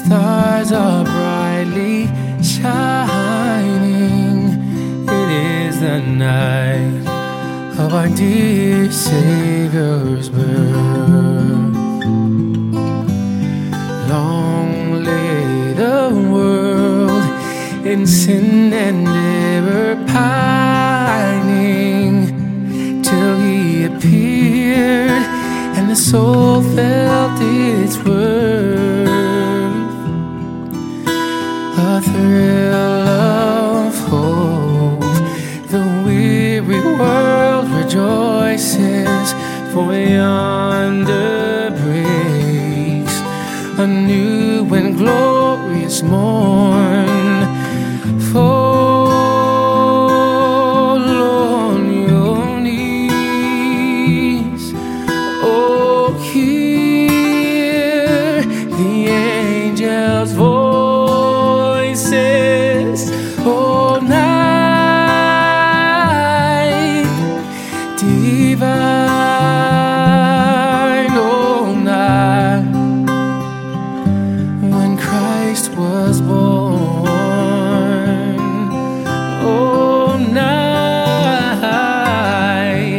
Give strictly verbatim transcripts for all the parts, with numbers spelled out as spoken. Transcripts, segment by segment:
stars are brightly shining. It is the night of our dear Savior's birth. Long lay the world in sin and error pining, till He appeared and the soul felt its worth. A thrill of hope, the weary world rejoices, for yonder breaks a new and glorious morn. Fall on your knees, oh, hear the angels' voices. Oh, night divine, oh, night when Christ was born. Oh, night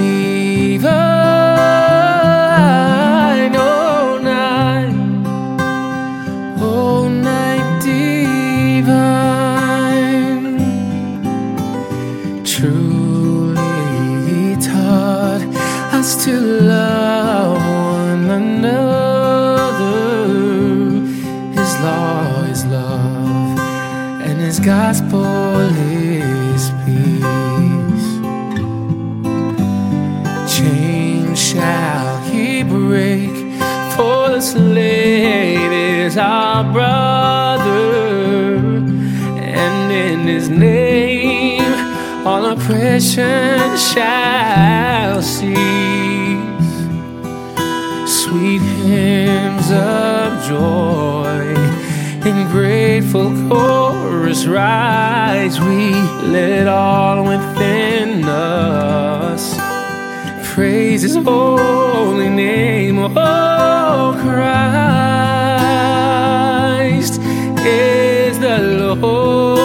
divine, oh, night, oh, night divine. Truly He taught us to love one another. His law is love, and His gospel is peace. Chains shall He break, for the slave is our brother, and in His name all oppression shall cease. Sweet hymns of joy in grateful chorus rise. We let it all within us praise His holy name. Oh, Christ is the Lord.